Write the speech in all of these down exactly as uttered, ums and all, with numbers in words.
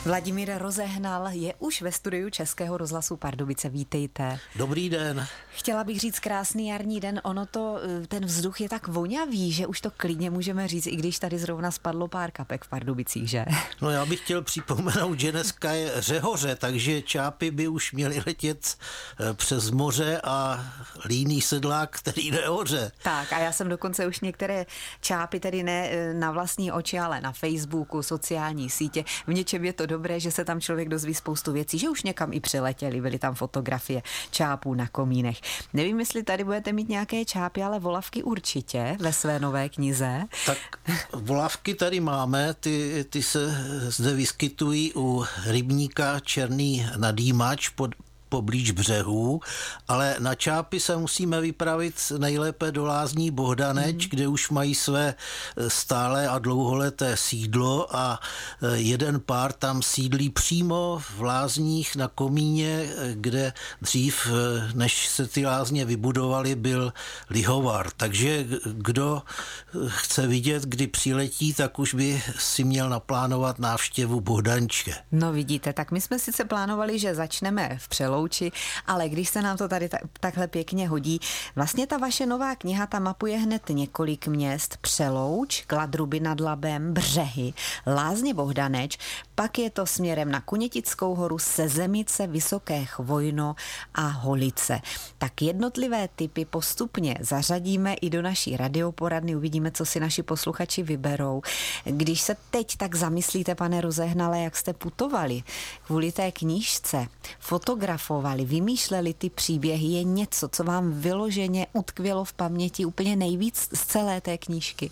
Vladimír Rozehnal je už ve studiu Českého rozhlasu Pardubice. Vítejte. Dobrý den. Chtěla bych říct krásný jarní den. Ono to, ten vzduch je tak vonavý, že už to klidně můžeme říct, i když tady zrovna spadlo pár kapek v Pardubicích, že? No já bych chtěl připomenout, že dneska je řehoře, takže čápy by už měly letět přes moře a líný sedlák, který jde hoře. Tak a já jsem dokonce už některé čápy, tedy ne na vlastní oči, ale na Facebooku, sociální sítě. V něčem je to dobré, že se tam člověk dozví spoustu věcí, že už někam i přiletěli, byly tam fotografie čápů na komínech. Nevím, jestli tady budete mít nějaké čápy, ale volavky určitě ve své nové knize. Tak volavky tady máme, ty, ty se zde vyskytují u rybníka Černý Nadýmač pod poblíž břehů, ale na čápy se musíme vypravit nejlépe do lázní Bohdaneč, mm. kde už mají své stále a dlouholeté sídlo a jeden pár tam sídlí přímo v lázních na komíně, kde dřív, než se ty lázně vybudovaly, byl lihovar. Takže kdo chce vidět, kdy přiletí, tak už by si měl naplánovat návštěvu Bohdanče. No vidíte, tak my jsme sice plánovali, že začneme v Přelouči, ale když se nám to tady ta, takhle pěkně hodí, vlastně ta vaše nová kniha tam mapuje hned několik měst: Přelouč, Kladruby nad Labem, Břehy, Lázně Bohdaneč, pak je to směrem na Kunětickou horu, Sezemice, Vysoké Chvojno a Holice. Tak jednotlivé typy postupně zařadíme i do naší radioporadny, uvidíme, co si naši posluchači vyberou. Když se teď tak zamyslíte, pane Rozehnale, jak jste putovali kvůli té knížce, fotografovali, vymýšleli ty příběhy, je něco, co vám vyloženě utkvělo v paměti úplně nejvíc z celé té knížky?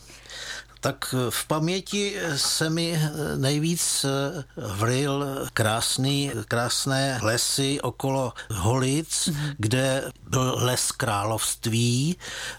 Tak v paměti se mi nejvíc vryl krásný, krásné lesy okolo Holic, mm. kde byl les království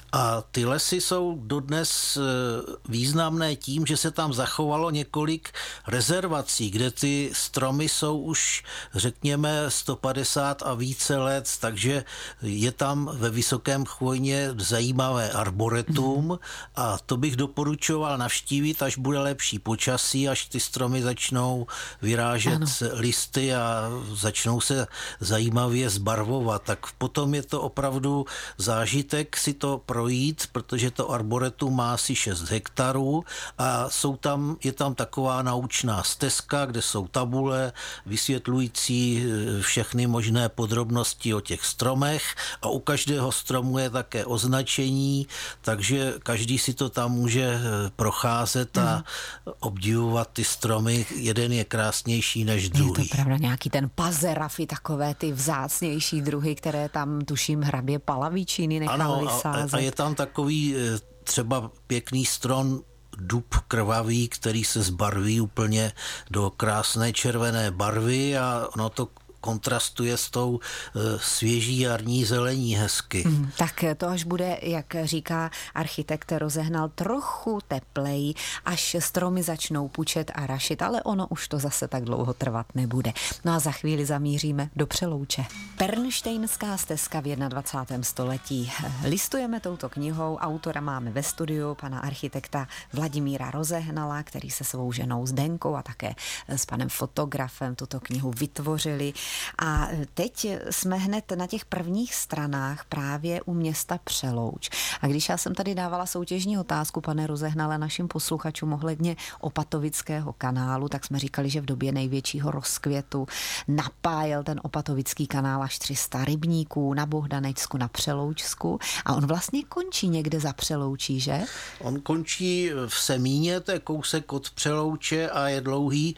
a ty lesy jsou dodnes významné tím, že se tam zachovalo několik rezervací, kde ty stromy jsou už, řekněme, sto padesát a více let, takže je tam ve Vysokém Chvojně zajímavé arboretum mm. a to bych doporučoval navštívit, až bude lepší počasí, až ty stromy začnou vyrážet ano. listy a začnou se zajímavě zbarvovat. Tak potom je to opravdu zážitek si to projít, protože to arboretum má asi šest hektarů a jsou tam, je tam taková naučná stezka, kde jsou tabule vysvětlující všechny možné podrobnosti o těch stromech a u každého stromu je také označení, takže každý si to tam může procházet a mm. obdivovat ty stromy. Jeden je krásnější než druhý. Je to pravda, nějaký ten pazerafy, takové ty vzácnější druhy, které tam, tuším, hrabě Palavičíny nechal vysázet. A je tam takový třeba pěkný strom dub krvavý, který se zbarví úplně do krásné červené barvy a ono to kontrastuje s tou svěží jarní zelení hezky. Mm, tak to až bude, jak říká architekt Rozehnal, trochu teplej, až stromy začnou pučet a rašit, ale ono už to zase tak dlouho trvat nebude. No a za chvíli zamíříme do Přelouče. Pernštejnská stezka v dvacátém prvním století. Listujeme touto knihou, autora máme ve studiu, pana architekta Vladimíra Rozehnala, který se svou ženou Zdenkou a také s panem fotografem tuto knihu vytvořili. A teď jsme hned na těch prvních stranách právě u města Přelouč. A když já jsem tady dávala soutěžní otázku, pane Rozehnale, našim posluchačům ohledně Opatovického kanálu, tak jsme říkali, že v době největšího rozkvětu napájel ten Opatovický kanál až tři sta rybníků na Bohdanečsku, na Přeloučsku a on vlastně končí někde za Přeloučí, že? On končí v Semíně, to je kousek od Přelouče a je dlouhý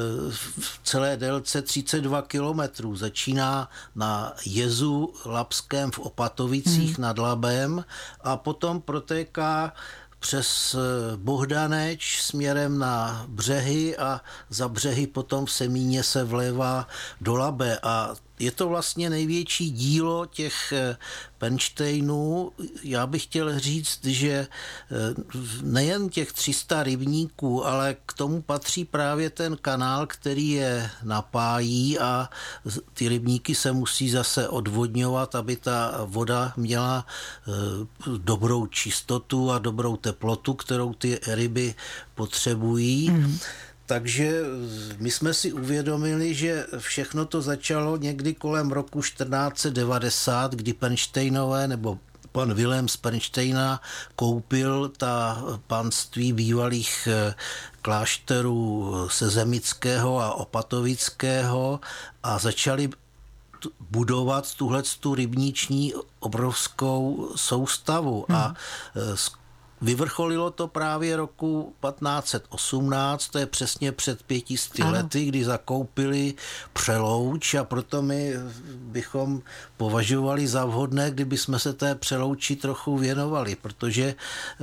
v celé délce třicet dva kilometrů. Začíná na jezu Labském v Opatovicích hmm. nad Labem a potom protéká přes Bohdaneč směrem na Břehy a za Břehy potom v Semíně se vlévá do Labe a je to vlastně největší dílo těch Pernštejnů. Já bych chtěl říct, že nejen těch tři sta rybníků, ale k tomu patří právě ten kanál, který je napájí a ty rybníky se musí zase odvodňovat, aby ta voda měla dobrou čistotu a dobrou teplotu, kterou ty ryby potřebují. Mm. Takže my jsme si uvědomili, že všechno to začalo někdy kolem roku čtrnáct set devadesát, kdy Pernštejnové nebo pan Vilém z Pernštejna koupil ta panství bývalých klášterů Sezemického a Opatovického a začali budovat tuhletu rybniční obrovskou soustavu. Hmm. A vyvrcholilo to právě roku patnáct set osmnáct, to je přesně před pětisty ano. lety, kdy zakoupili Přelouč a proto my bychom považovali za vhodné, kdyby jsme se té Přelouči trochu věnovali, protože e,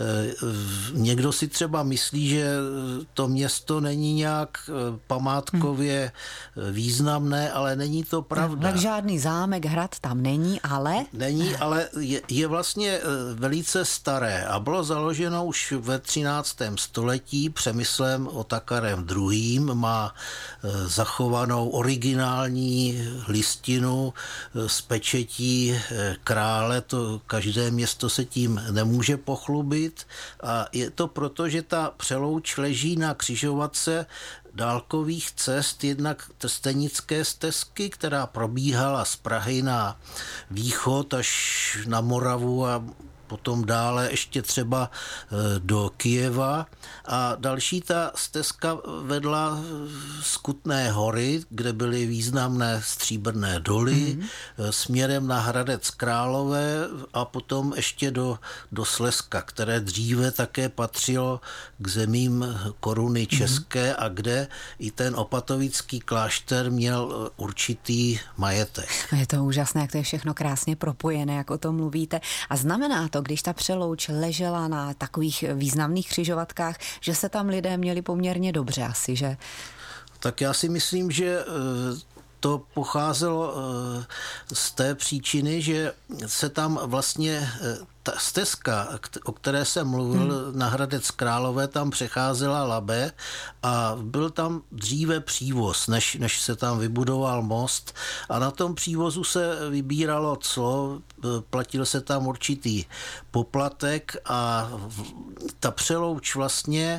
někdo si třeba myslí, že to město není nějak památkově hmm. významné, ale není to pravda. Tak žádný zámek, hrad tam není, ale... Není, ale je, je vlastně velice staré a bylo založeno založeno už ve třináctém století Přemyslem Otakarem druhým. Má zachovanou originální listinu z pečetí krále. To každé město se tím nemůže pochlubit. A je to proto, že ta Přelouč leží na křižovatce dálkových cest, jednak Trstenické stezky, která probíhala z Prahy na východ až na Moravu a potom dále ještě třeba do Kyjeva a další ta stezka vedla z Kutné Hory, kde byly významné stříbrné doly, mm-hmm. směrem na Hradec Králové a potom ještě do, do Slezska, které dříve také patřilo k zemím koruny české mm-hmm. a kde i ten opatovický klášter měl určitý majetek. Je to úžasné, jak to je všechno krásně propojené, jak o tom mluvíte. A znamená to, když ta Přelouč ležela na takových významných křižovatkách, že se tam lidé měli poměrně dobře asi, že? Tak já si myslím, že to pocházelo z té příčiny, že se tam vlastně ta stezka, o které jsem mluvil, hmm. na Hradec Králové, tam přecházela Labe a byl tam dříve přívoz, než, než se tam vybudoval most a na tom přívozu se vybíralo clo, platil se tam určitý poplatek a ta Přelouč vlastně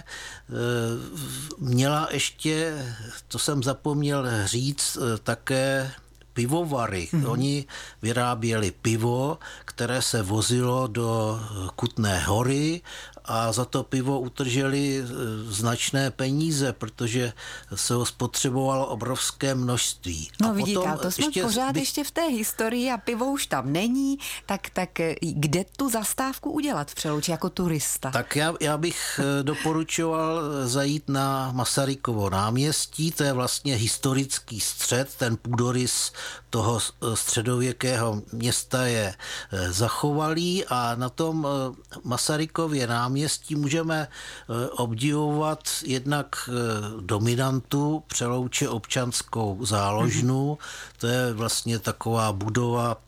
měla ještě, to jsem zapomněl říct, také pivovary. Mm-hmm. Oni vyráběli pivo, které se vozilo do Kutné Hory a za to pivo utrželi značné peníze, protože se ho spotřebovalo obrovské množství. No vidíte, to jsme ještě pořád by... ještě v té historii a pivo už tam není, tak, tak kde tu zastávku udělat v Přelouči jako turista? Tak já, já bych doporučoval zajít na Masarykovo náměstí, to je vlastně historický střed, ten půdorys toho středověkého města je zachovalý a na tom Masarykově náměstí můžeme obdivovat jednak dominantu Přelouče občanskou záložnu, to je vlastně taková budova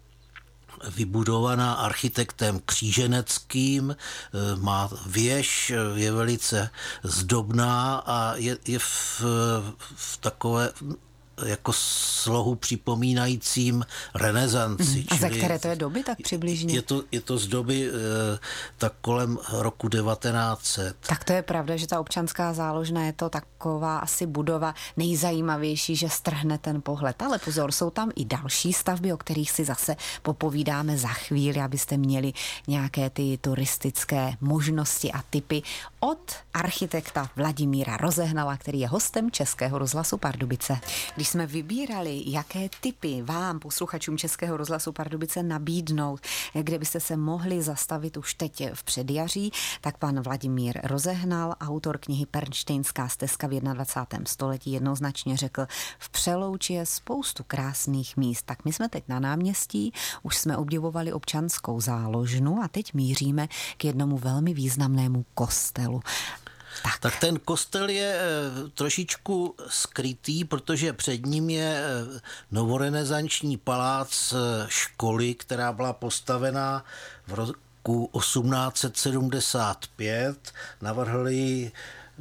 vybudovaná architektem Kříženeckým, má věž, je velice zdobná a je, je v, v takové jako slohu připomínajícím renesanci. A ze které to je doby tak přibližně? Je to, je to z doby tak kolem roku devatenáct set. Tak to je pravda, že ta občanská záložna je to taková asi budova nejzajímavější, že strhne ten pohled. Ale pozor, jsou tam i další stavby, o kterých si zase popovídáme za chvíli, abyste měli nějaké ty turistické možnosti a tipy od architekta Vladimíra Rozehnala, který je hostem Českého rozhlasu Pardubice. Když jsme vybírali, jaké tipy vám, posluchačům Českého rozhlasu Pardubice, nabídnout, kde byste se mohli zastavit už teď v předjaří, tak pan Vladimír Rozehnal, autor knihy Pernštejnská stezka v dvacátém prvním století, jednoznačně řekl, v Přelouči je spoustu krásných míst. Tak my jsme teď na náměstí, už jsme obdivovali občanskou záložnu a teď míříme k jednomu velmi významnému kostelu. Tak. tak ten kostel je trošičku skrytý, protože před ním je novorenesanční palác školy, která byla postavená v roku osmnáct set sedmdesát pět. Navrhl ji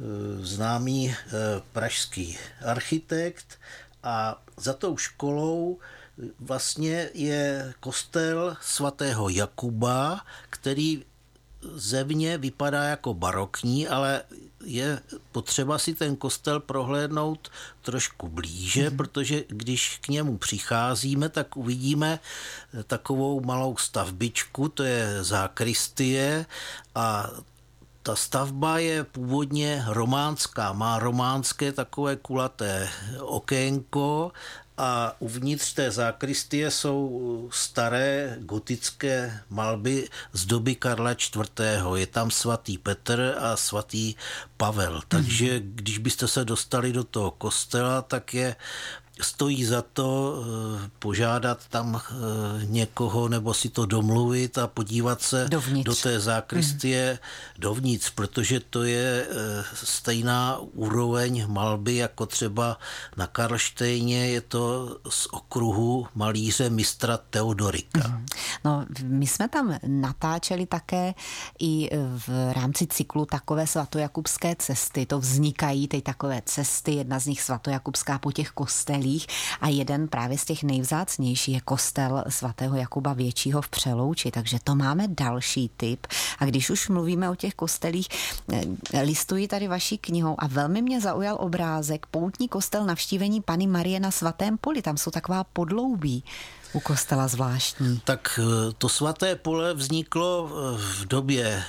známý pražský architekt a za tou školou vlastně je kostel svatého Jakuba, který zevně vypadá jako barokní, ale je potřeba si ten kostel prohlédnout trošku blíže, mm. protože když k němu přicházíme, tak uvidíme takovou malou stavbičku, to je zákristie a ta stavba je původně románská, má románské takové kulaté okénko a uvnitř té zákristie jsou staré gotické malby z doby Karla čtvrtého. Je tam svatý Petr a svatý Pavel. Takže když byste se dostali do toho kostela, tak je stojí za to požádat tam někoho nebo si to domluvit a podívat se dovnitř. Do té zákristie mm. dovnitř, protože to je stejná úroveň malby jako třeba na Karlštejně, je to z okruhu malíře mistra Teodorika. Mm. No, my jsme tam natáčeli také i v rámci cyklu takové svatojakubské cesty. To vznikají teď takové cesty, jedna z nich svatojakubská po těch kostelích a jeden právě z těch nejvzácnějších je kostel svatého Jakuba Většího v Přelouči, takže to máme další tip. A když už mluvíme o těch kostelích, listuji tady vaší knihou a velmi mě zaujal obrázek Poutní kostel Navštívení Panny Marie na Svatém poli, tam jsou taková podloubí u kostela zvláštní. Tak to svaté pole vzniklo v době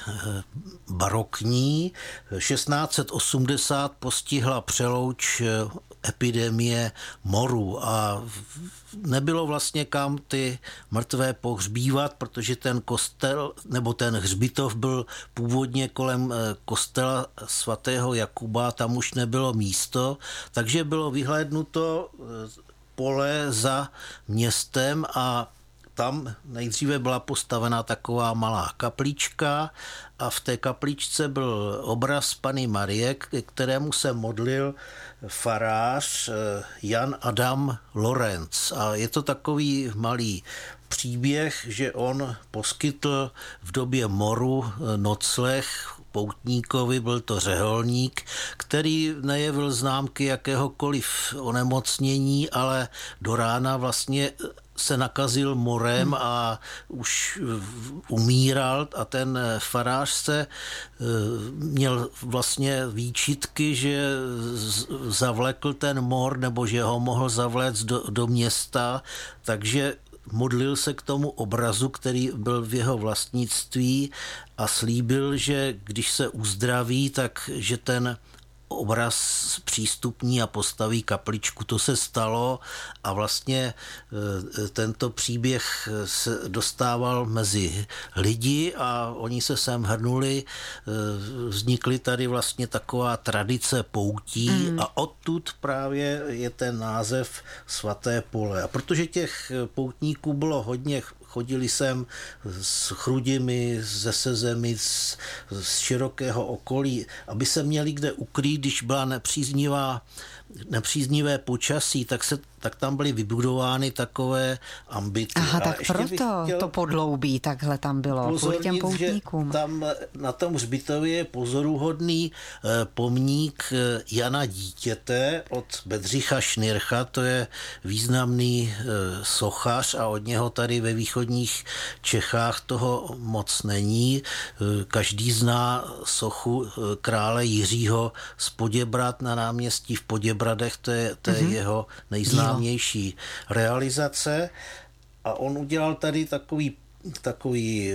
barokní. šestnáct set osmdesát postihla Přelouč epidemie moru a nebylo vlastně kam ty mrtvé pohřbívat, protože ten kostel nebo ten hřbitov byl původně kolem kostela svatého Jakuba, tam už nebylo místo, takže bylo vyhlédnuto pole za městem a tam nejdříve byla postavena taková malá kaplička a v té kapličce byl obraz Panny Marie, ke kterému se modlil farář Jan Adam Lorenz. A je to takový malý příběh, že on poskytl v době moru nocleh poutníkovi, byl to řeholník, který nejevil známky jakéhokoliv onemocnění, ale do rána vlastně se nakazil morem a už umíral a ten farář se měl vlastně výčitky, že zavlekl ten mor nebo že ho mohl zavléct do, do města, takže modlil se k tomu obrazu, který byl v jeho vlastnictví a slíbil, že když se uzdraví, tak že ten obraz přístupní a postaví kapličku. To se stalo a vlastně tento příběh se dostával mezi lidi a oni se sem hrnuli. Vznikly tady vlastně taková tradice poutí mm. a odtud právě je ten název Svaté pole. A protože těch poutníků bylo hodně, chodili sem s Chrudimi, ze Sezemic, z širokého okolí, aby se měli kde ukrýt, když byla nepříznivá, nepříznivé počasí, tak, se, tak tam byly vybudovány takové ambity. Aha, a tak proto to podloubí takhle tam bylo, kvůli těm poutníkům. Tam na tom hřbitově je pozoruhodný pomník Jana Dítěte od Bedřicha Šnircha, to je významný sochař a od něho tady ve východních Čechách toho moc není. Každý zná sochu krále Jiřího z Poděbrad na náměstí v Poděbradech, to je, to je mm-hmm. jeho nejznámější realizace a on udělal tady takový, takový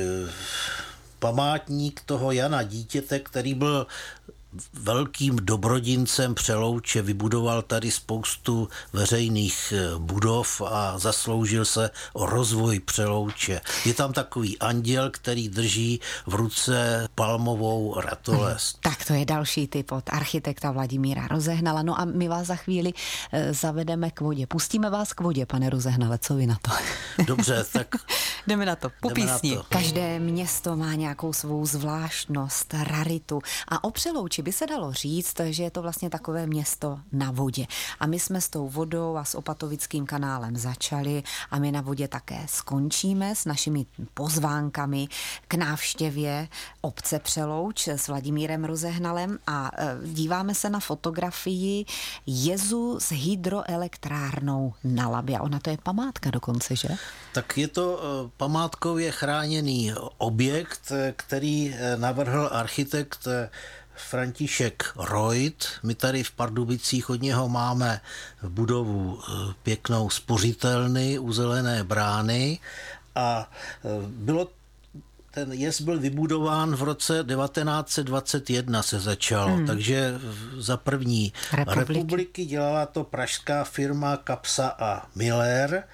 památník toho Jana Dítěte, který byl velkým dobrodincem Přelouče, vybudoval tady spoustu veřejných budov a zasloužil se o rozvoj Přelouče. Je tam takový anděl, který drží v ruce palmovou ratolest. Hmm, tak to je další tip od architekta Vladimíra Rozehnala. No a my vás za chvíli e, zavedeme k vodě. Pustíme vás k vodě, pane Rozehnale, co vy na to? Dobře, tak jdeme na to, po písni. Každé město má nějakou svou zvláštnost, raritu a o Přelouči by se dalo říct, že je to vlastně takové město na vodě. A my jsme s tou vodou a s Opatovickým kanálem začali a my na vodě také skončíme s našimi pozvánkami k návštěvě obce Přelouč s Vladimírem Rozehnalem a díváme se na fotografii jezu s hydroelektrárnou na Labě. Ona to je památka dokonce, že? Tak je to památkově chráněný objekt, který navrhl architekt František Reut. My tady v Pardubicích od něho máme budovu pěknou spořitelny u Zelené brány a bylo ten jez byl vybudován v roce devatenáct set dvacet jedna se začal, hmm. takže za první republiky. republiky dělala to pražská firma Kapsa a Miller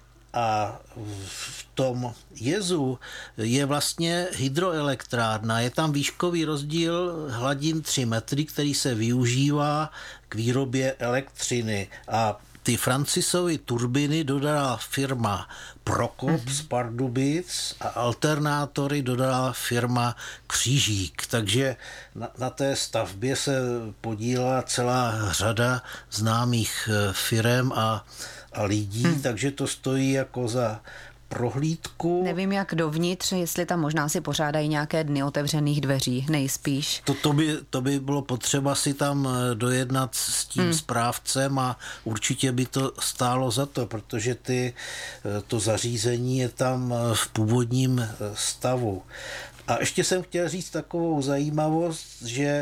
a v tom jezu je vlastně hydroelektrárna, je tam výškový rozdíl hladin tři metry, který se využívá k výrobě elektřiny a ty Francisovy turbiny dodala firma Prokop mm-hmm. z Pardubic a alternátory dodala firma Křížík. Takže na, na té stavbě se podílela celá řada známých firem a, a lidí, mm. takže to stojí jako za prohlídku. Nevím, jak dovnitř, jestli tam možná si pořádají nějaké dny otevřených dveří, nejspíš. To, to, by, to by bylo potřeba si tam dojednat s tím hmm. správcem a určitě by to stálo za to, protože ty, to zařízení je tam v původním stavu. A ještě jsem chtěl říct takovou zajímavost, že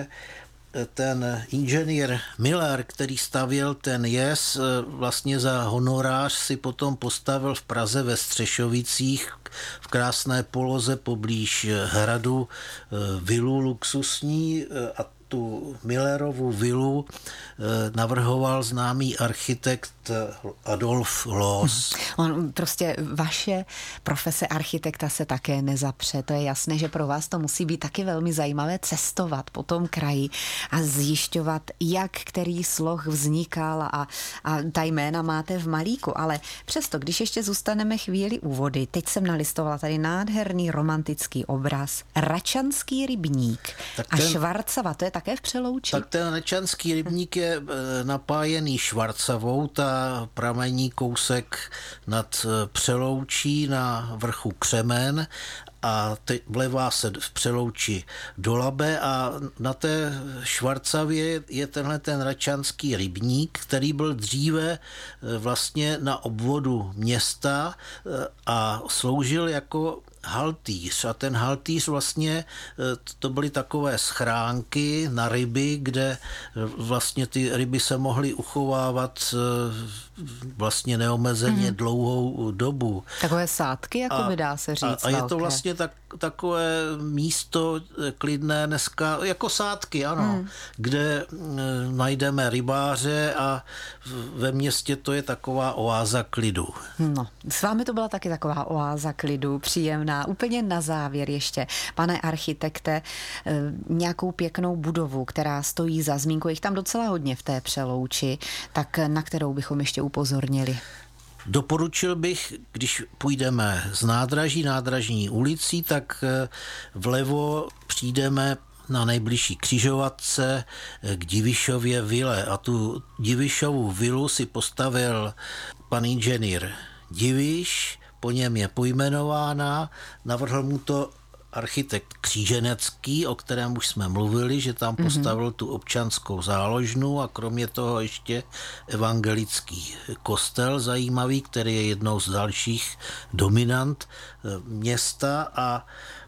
ten inženýr Miller, který stavěl ten jez, vlastně za honorář si potom postavil v Praze ve Střešovicích v krásné poloze poblíž hradu vilu luxusní a tu Millerovu vilu navrhoval známý architekt Adolf Loos. On prostě vaše profese architekta se také nezapře. To je jasné, že pro vás to musí být taky velmi zajímavé cestovat po tom kraji a zjišťovat, jak který sloh vznikal a, a ta jména máte v malíku. Ale přesto, když ještě zůstaneme chvíli u vody, teď jsem nalistovala tady nádherný romantický obraz. Račanský rybník tak ten, a Švarcava, to je také v Přelouči. Tak ten Račanský rybník je napájený Švarcavou, ta pramení kousek nad Přeloučí na vrchu Křemen a teď vlevá se v Přelouči do Labe a na té Švarcavě je tenhle ten Račanský rybník, který byl dříve vlastně na obvodu města a sloužil jako haltýř a ten haltýř vlastně to byly takové schránky na ryby, kde vlastně ty ryby se mohly uchovávat vlastně neomezeně mm. dlouhou dobu. Takové sádky, jako by dá se říct. A, a je to vlastně tak, takové místo klidné dneska, jako sádky, ano, mm. kde najdeme rybáře a ve městě to je taková oáza klidu. No, s vámi to byla taky taková oáza klidu, příjemná. Úplně na závěr ještě, pane architekte, nějakou pěknou budovu, která stojí za zmínku, jich tam docela hodně v té Přelouči, tak na kterou bychom ještě upozornili? Doporučil bych, když půjdeme z nádraží, nádražní ulicí, tak vlevo přijdeme na nejbližší křižovatce k Divišově vile a tu Divišovu vilu si postavil pan inženýr Diviš, po něm je pojmenována, navrhl mu to architekt Kříženecký, o kterém už jsme mluvili, že tam postavil mm-hmm. tu občanskou záložnu a kromě toho ještě evangelický kostel zajímavý, který je jednou z dalších dominant města a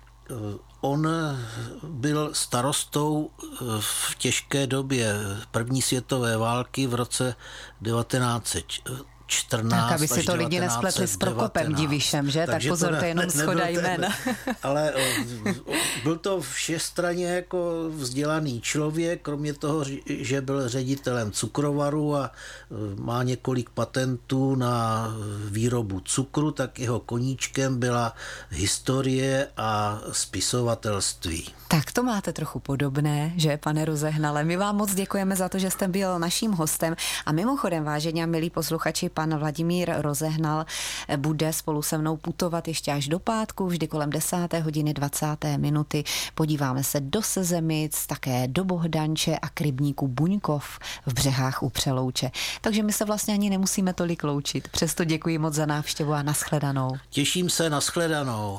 on byl starostou v těžké době první světové války v roce devatenáct set čtrnáct tak, aby si to lidi nespletli s Prokopem Divišem, že? Takže tak pozor, to je jenom shoda jmen. Ale byl to všestranně jako vzdělaný člověk, kromě toho, že byl ředitelem cukrovaru a má několik patentů na výrobu cukru, tak jeho koníčkem byla historie a spisovatelství. Tak to máte trochu podobné, že, pane Rozehnale? My vám moc děkujeme za to, že jste byl naším hostem a mimochodem, vážení a milí posluchači, pan Vladimír Rozehnal bude spolu se mnou putovat ještě až do pátku, vždy kolem desáté hodiny dvacáté minuty. Podíváme se do Sezemic, také do Bohdanče a k rybníku Buňkov v Břehách u Přelouče. Takže my se vlastně ani nemusíme tolik loučit. Přesto děkuji moc za návštěvu a nashledanou. Těším se, nashledanou.